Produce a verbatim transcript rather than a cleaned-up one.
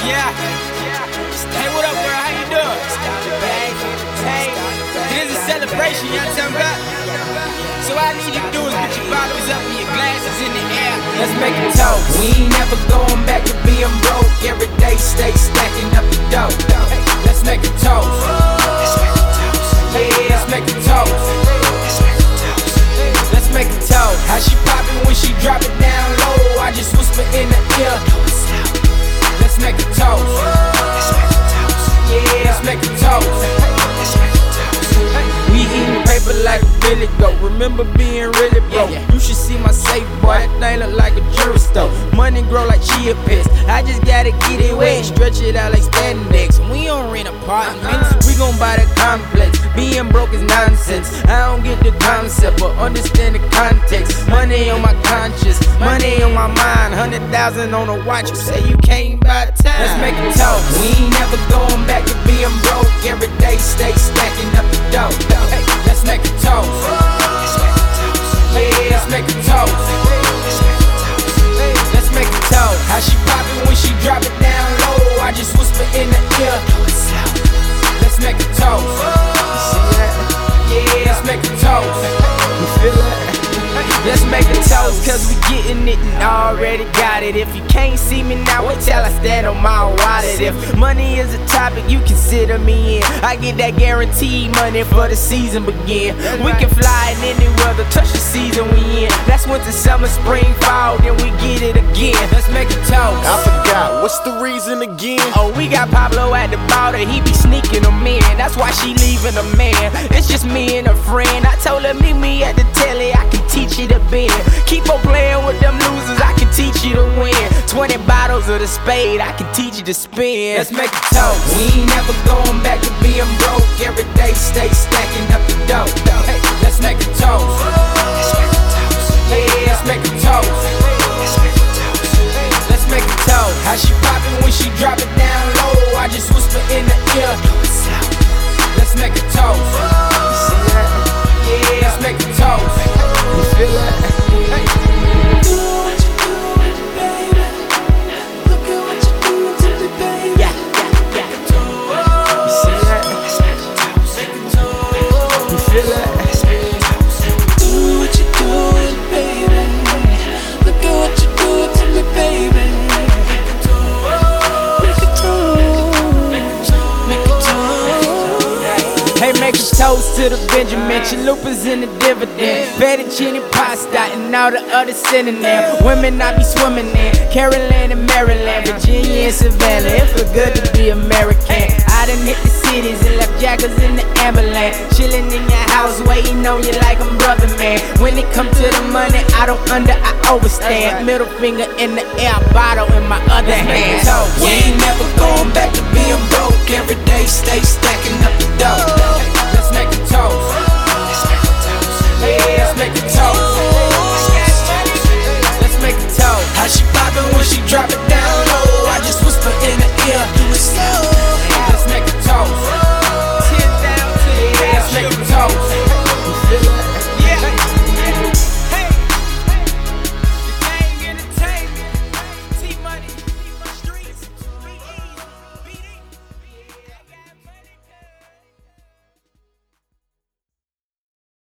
Yeah. Hey, what up, girl? How you doing? Hey, it is a celebration, you know what I'm talking about? So all I need you to do is put your bottles up and your glasses in the air. Let's make a toast. We ain't never going back to being broke. Every day stay stacking up the dough. Hey, let's make a toast. Yeah, let's make a toast. Let's make a toast. How she poppin' when she drop it down low? I just whisper in the ear. Let's make a toast. Yeah, let's make a toast. We eatin' paper like a Billy Goat. Remember being really broke. You should see my safe, boy. That thing look like a jewelry store. Money grow like chia pets. I just gotta get it wet, stretch it out like spandex. We don't rent apartments, we gon' buy the complex. Being broke is nonsense. I don't get the concept, but understand the context. Money on my conscience, money on my mind. Hundred thousand on a watch. You say you can't buy time. Let's make a toast. We ain't never going back to being broke. Every day stay stacking up the dough. Hey, let's make a toast. Yeah, let's make a toast. Let's make a toast. How she poppin' when she drop it down low? I just whisper in the ear. Let's make a toast. Yeah, let's make a toast. You feel that? Let's make a toast, cause we gettin' it and already got it. If you can't see me now, wait till I stand on my wallet. If money is a topic, you consider me in. I get that guaranteed money for the season begin. We can fly in any weather, touch the season we in. That's winter, summer, spring, fall, then we get it again. Let's make a toast. I forgot, what's the reason again? Oh, we got Pablo at the border, he be sneaking them in. That's why she leaving a man. It's just me and a friend. I told her meet me at the telly, I can teach you to bend. Keep on playing with them losers, I can teach you to win. Twenty bottles of the spade, I can teach you to spin. Let's make a toast. We ain't never going back to being broke. Every day stay stacking up the dough. Hey, let's make a toast. Yeah, let's make a toast. Let's make a toast. How she poppin' when she drop it down low? I just whisper in the ear. Let's make a toast. Yeah, let's make a toast. You feel that? Make a toast to the Benjamin, chalupas in the dividend, fettuccine pasta and all the other synonyms. Women I be swimming in, Carolyn and Maryland, Virginia and Savannah. It feel good to be American. I done hit the cities and left jackers in the ambulance, chilling in your house, waiting on you like I'm brother man. When it come to the money, I don't under, I overstand. Middle finger in the air, bottle in my other hand. We ain't never going back to being broke. Every day stay stacking up the dough. Let's make a toast. Yeah, let's make a toast.